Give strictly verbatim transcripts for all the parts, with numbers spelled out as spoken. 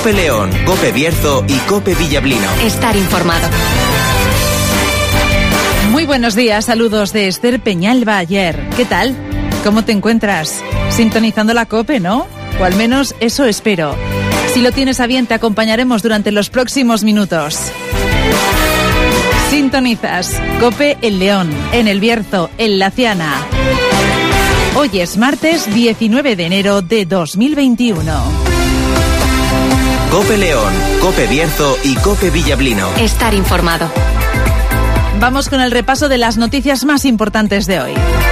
COPE León, COPE Bierzo y COPE Villablino. Estar informado. Muy buenos días, saludos de Esther Peñalba ayer. ¿Qué tal? ¿Cómo te encuentras? Sintonizando la COPE, ¿no? O al menos eso espero. Si lo tienes a bien, te acompañaremos durante los próximos minutos. Sintonizas COPE en León, en El Bierzo, en Laciana. Hoy es martes diecinueve de enero de dos mil veintiuno. COPE León, COPE Bierzo y COPE Villablino. Estar informado. Vamos con el repaso de las noticias más importantes de hoy.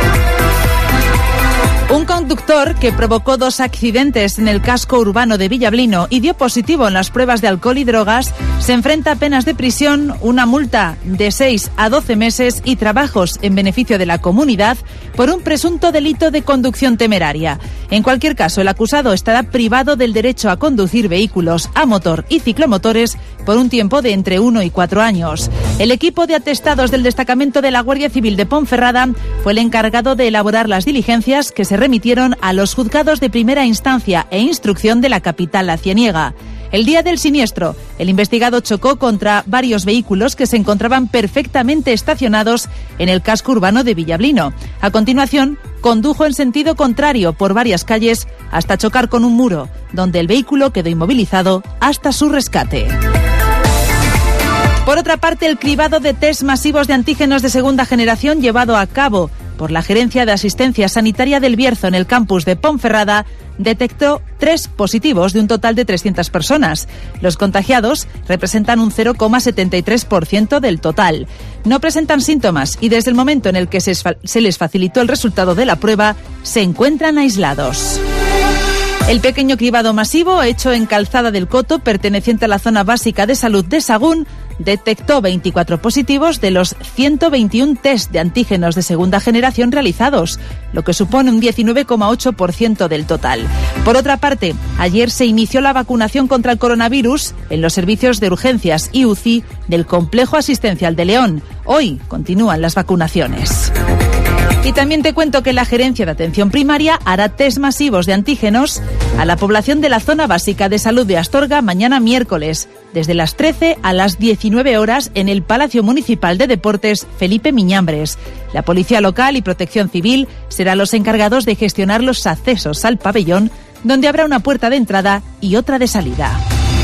Un conductor que provocó dos accidentes en el casco urbano de Villablino y dio positivo en las pruebas de alcohol y drogas se enfrenta a penas de prisión, una multa de seis a doce meses y trabajos en beneficio de la comunidad por un presunto delito de conducción temeraria. En cualquier caso, el acusado estará privado del derecho a conducir vehículos a motor y ciclomotores por un tiempo de entre uno y cuatro años. El equipo de atestados del destacamento de la Guardia Civil de Ponferrada fue el encargado de elaborar las diligencias que se remitieron a los juzgados de primera instancia e instrucción de la capital lacianiega. El día del siniestro, el investigado chocó contra varios vehículos que se encontraban perfectamente estacionados en el casco urbano de Villablino. A continuación, condujo en sentido contrario por varias calles hasta chocar con un muro, donde el vehículo quedó inmovilizado hasta su rescate. Por otra parte, el cribado de test masivos de antígenos de segunda generación llevado a cabo por la Gerencia de Asistencia Sanitaria del Bierzo en el campus de Ponferrada detectó tres positivos de un total de trescientas personas. Los contagiados representan un cero coma setenta y tres por ciento del total. No presentan síntomas y desde el momento en el que se, se les facilitó el resultado de la prueba, se encuentran aislados. El pequeño cribado masivo hecho en Calzada del Coto, perteneciente a la zona básica de salud de Sagún, detectó veinticuatro positivos de los ciento veintiún test de antígenos de segunda generación realizados, lo que supone un diecinueve coma ocho por ciento del total. Por otra parte, ayer se inició la vacunación contra el coronavirus en los servicios de urgencias y U C I del Complejo Asistencial de León. Hoy continúan las vacunaciones. Y también te cuento que la Gerencia de Atención Primaria hará test masivos de antígenos a la población de la zona básica de salud de Astorga mañana miércoles, desde las trece a las diecinueve horas en el Palacio Municipal de Deportes Felipe Miñambres. La Policía Local y Protección Civil serán los encargados de gestionar los accesos al pabellón, donde habrá una puerta de entrada y otra de salida.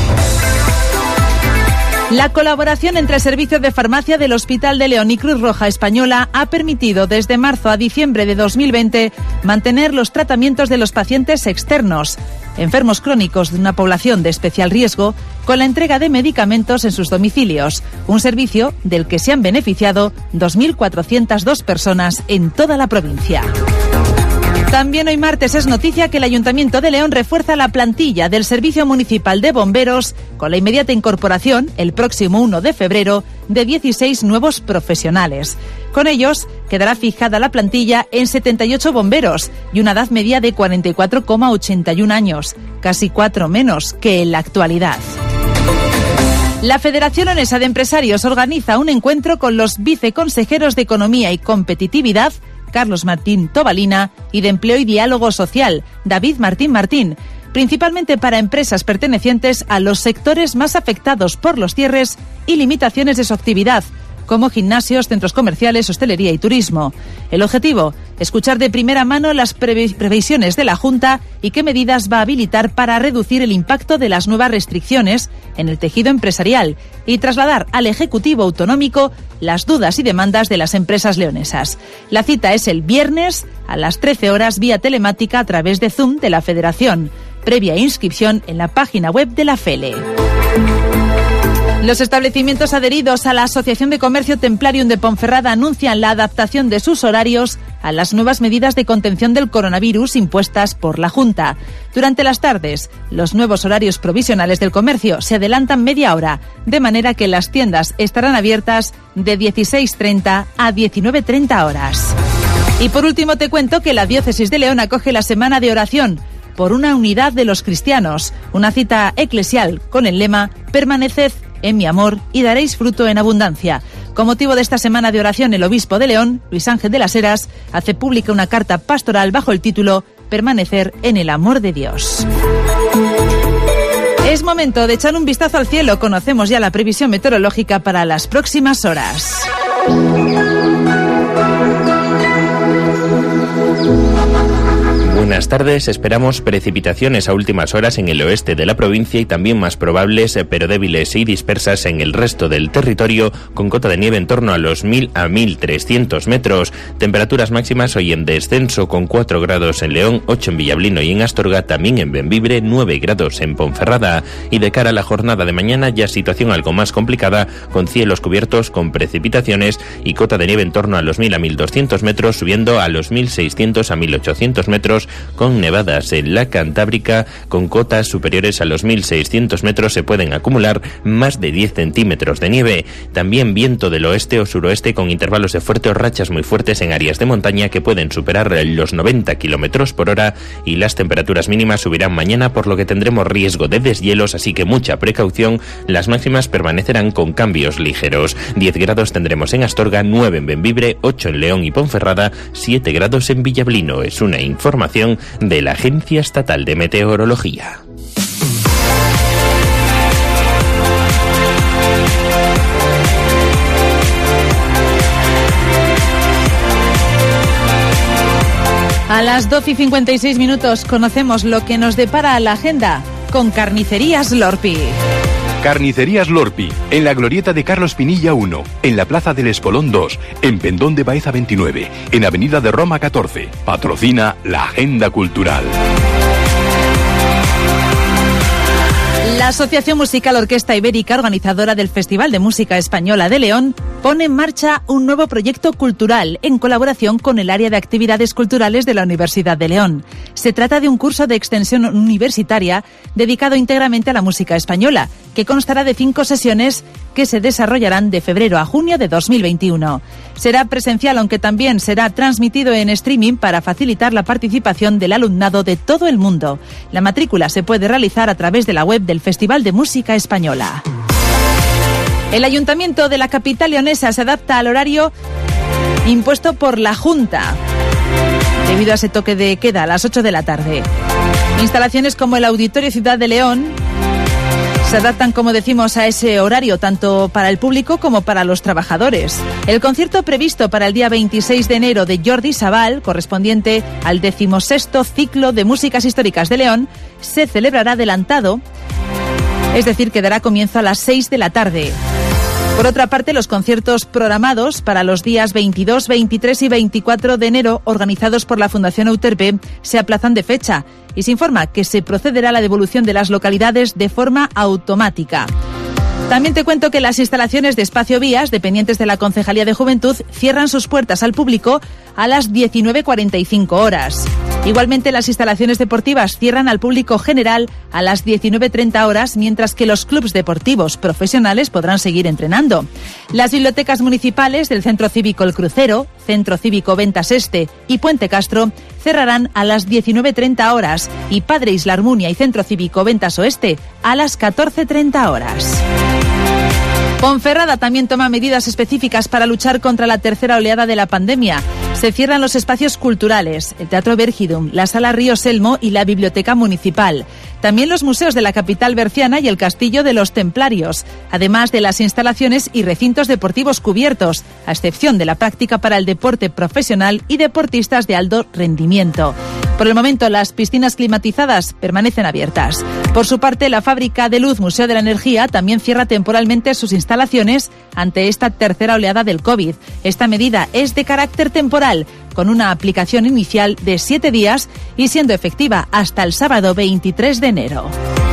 La colaboración entre el Servicio de Farmacia del Hospital de León y Cruz Roja Española ha permitido desde marzo a diciembre de dos mil veinte mantener los tratamientos de los pacientes externos, enfermos crónicos de una población de especial riesgo, con la entrega de medicamentos en sus domicilios, un servicio del que se han beneficiado dos mil cuatrocientas dos personas en toda la provincia. También hoy martes es noticia que el Ayuntamiento de León refuerza la plantilla del Servicio Municipal de Bomberos con la inmediata incorporación, el próximo uno de febrero, de dieciséis nuevos profesionales. Con ellos quedará fijada la plantilla en setenta y ocho bomberos y una edad media de cuarenta y cuatro coma ochenta y un años, casi cuatro menos que en la actualidad. La Federación Leonesa de Empresarios organiza un encuentro con los viceconsejeros de Economía y Competitividad, Carlos Martín Tobalina, y de Empleo y Diálogo Social, David Martín Martín, principalmente para empresas pertenecientes a los sectores más afectados por los cierres y limitaciones de su actividad, como gimnasios, centros comerciales, hostelería y turismo. El objetivo, escuchar de primera mano las previ- previsiones de la Junta y qué medidas va a habilitar para reducir el impacto de las nuevas restricciones en el tejido empresarial y trasladar al Ejecutivo Autonómico las dudas y demandas de las empresas leonesas. La cita es el viernes a las trece horas vía telemática a través de Zoom de la Federación, previa inscripción en la página web de la FELE. Los establecimientos adheridos a la Asociación de Comercio Templarium de Ponferrada anuncian la adaptación de sus horarios a las nuevas medidas de contención del coronavirus impuestas por la Junta. Durante las tardes, los nuevos horarios provisionales del comercio se adelantan media hora, de manera que las tiendas estarán abiertas de dieciséis treinta a diecinueve treinta horas. Y por último te cuento que la Diócesis de León acoge la Semana de Oración por una unidad de los cristianos, una cita eclesial con el lema «Permaneced en mi amor y daréis fruto en abundancia». Con motivo de esta semana de oración, el obispo de León, Luis Ángel de las Heras, hace pública una carta pastoral bajo el título «Permanecer en el amor de Dios». Es momento de echar un vistazo al cielo. Conocemos ya la previsión meteorológica para las próximas horas. Buenas tardes, esperamos precipitaciones a últimas horas en el oeste de la provincia y también más probables, pero débiles y dispersas en el resto del territorio, con cota de nieve en torno a los mil a mil trescientos metros. Temperaturas máximas hoy en descenso, con cuatro grados en León, ocho en Villablino y en Astorga, también en Bembibre, nueve grados en Ponferrada. Y de cara a la jornada de mañana, ya situación algo más complicada, con cielos cubiertos, con precipitaciones y cota de nieve en torno a los mil a mil doscientos metros, subiendo a los mil seiscientos a mil ochocientos metros, con nevadas en la Cantábrica, con cotas superiores a los mil seiscientos metros se pueden acumular más de diez centímetros de nieve. También viento del oeste o suroeste con intervalos de fuerte o rachas muy fuertes en áreas de montaña que pueden superar los noventa kilómetros por hora, y las temperaturas mínimas subirán mañana, por lo que tendremos riesgo de deshielos, así que mucha precaución. Las máximas permanecerán con cambios ligeros. diez grados tendremos en Astorga, nueve en Bembibre, ocho en León y Ponferrada, siete grados en Villablino. Es una información de la Agencia Estatal de Meteorología. A las doce y cincuenta y seis minutos conocemos lo que nos depara la agenda con Carnicerías Lorpi. Carnicerías Lorpi, en la glorieta de Carlos Pinilla uno, en la Plaza del Espolón dos, en Pendón de Baeza veintinueve, en Avenida de Roma catorce. Patrocina la Agenda Cultural. La Asociación Musical Orquesta Ibérica, organizadora del Festival de Música Española de León, pone en marcha un nuevo proyecto cultural en colaboración con el área de actividades culturales de la Universidad de León. Se trata de un curso de extensión universitaria dedicado íntegramente a la música española, que constará de cinco sesiones que se desarrollarán de febrero a junio de dos mil veintiuno. Será presencial, aunque también será transmitido en streaming para facilitar la participación del alumnado de todo el mundo. La matrícula se puede realizar a través de la web del Festival de Música Española. El Ayuntamiento de la capital leonesa se adapta al horario impuesto por la Junta, debido a ese toque de queda a las ocho de la tarde. Instalaciones como el Auditorio Ciudad de León se adaptan, como decimos, a ese horario, tanto para el público como para los trabajadores. El concierto previsto para el día veintiséis de enero de Jordi Sabal, correspondiente al decimosexto ciclo de músicas históricas de León, se celebrará adelantado, es decir, que dará comienzo a las seis de la tarde. Por otra parte, los conciertos programados para los días veintidós, veintitrés y veinticuatro de enero, organizados por la Fundación Euterpe, se aplazan de fecha y se informa que se procederá a la devolución de las localidades de forma automática. También te cuento que las instalaciones de Espacio Vías, dependientes de la Concejalía de Juventud, cierran sus puertas al público a las diecinueve cuarenta y cinco horas. Igualmente, las instalaciones deportivas cierran al público general a las diecinueve treinta horas, mientras que los clubes deportivos profesionales podrán seguir entrenando. Las bibliotecas municipales del Centro Cívico El Crucero, Centro Cívico Ventas Este y Puente Castro cerrarán a las diecinueve treinta horas y Padre Isla Armunia y Centro Cívico Ventas Oeste a las catorce treinta horas. Ponferrada también toma medidas específicas para luchar contra la tercera oleada de la pandemia. Se cierran los espacios culturales, el Teatro Vergidum, la Sala Río Selmo y la Biblioteca Municipal. También los museos de la capital berciana y el Castillo de los Templarios, además de las instalaciones y recintos deportivos cubiertos, a excepción de la práctica para el deporte profesional y deportistas de alto rendimiento. Por el momento, las piscinas climatizadas permanecen abiertas. Por su parte, la Fábrica de Luz Museo de la Energía también cierra temporalmente sus instalaciones ante esta tercera oleada del COVID. Esta medida es de carácter temporal, con una aplicación inicial de siete días y siendo efectiva hasta el sábado veintitrés de enero.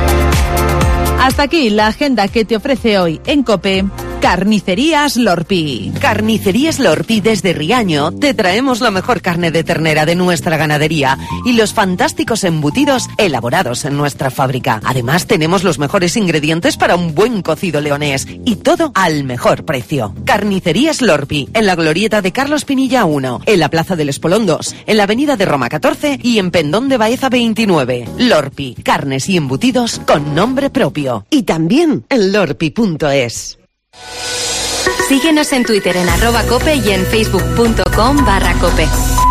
Hasta aquí la agenda que te ofrece hoy en COPE Carnicerías Lorpi. Carnicerías Lorpi desde Riaño te traemos la mejor carne de ternera de nuestra ganadería y los fantásticos embutidos elaborados en nuestra fábrica. Además tenemos los mejores ingredientes para un buen cocido leonés y todo al mejor precio. Carnicerías Lorpi, en la glorieta de Carlos Pinilla uno, en la Plaza del Espolón dos, en la Avenida de Roma catorce y en Pendón de Baeza veintinueve. Lorpi, carnes y embutidos con nombre propio. Y también en lorpi punto es. Síguenos en Twitter en arroba cope y en facebook punto com barra cope.